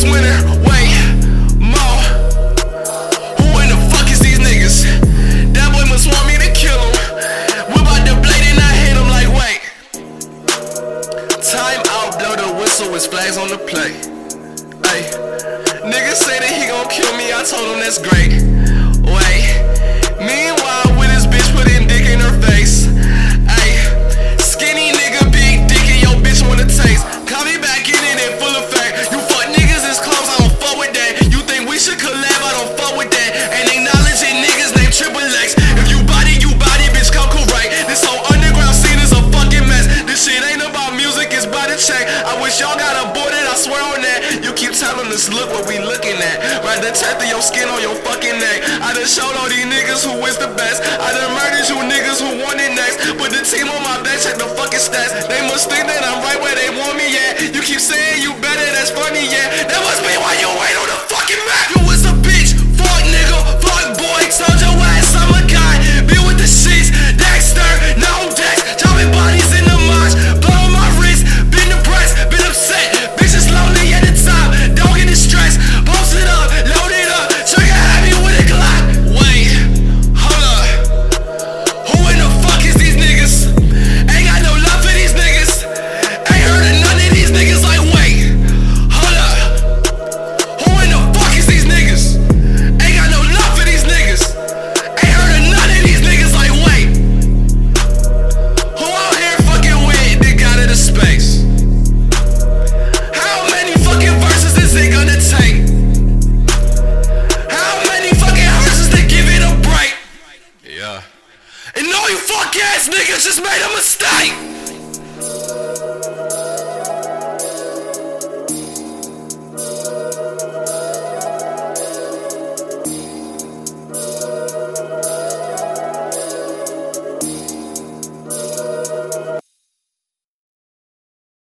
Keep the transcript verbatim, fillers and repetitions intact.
winner, wait, more. Who in the fuck is these niggas? That boy must want me to kill him. Whip out the blade and I hit him like, wait. Time out, blow the whistle, with flags on the play. Ay, niggas say that he gon' kill me, I told him that's great. Wait, meanwhile with his bitch putting dick in her face. Ay, skinny nigga, big dick and your bitch wanna taste. Call me back in it in full effect. You fuck niggas is close, I don't fuck with that. You think we should collab, I don't fuck with that. And acknowledging niggas named Triple X. If you body, you body, bitch, come correct. This whole underground scene is a fucking mess. This shit ain't about music, it's by the check. I wish y'all got aborted, I swear on that. You keep telling us, look what we looking at. Right the tenth of your skin on your fucking neck. I done showed all these niggas who is the best. I done murdered you niggas who want it next. Put the team on my back, check the fucking stats. They must think that I'm right where they want me at. You keep saying you better, that's funny, yeah.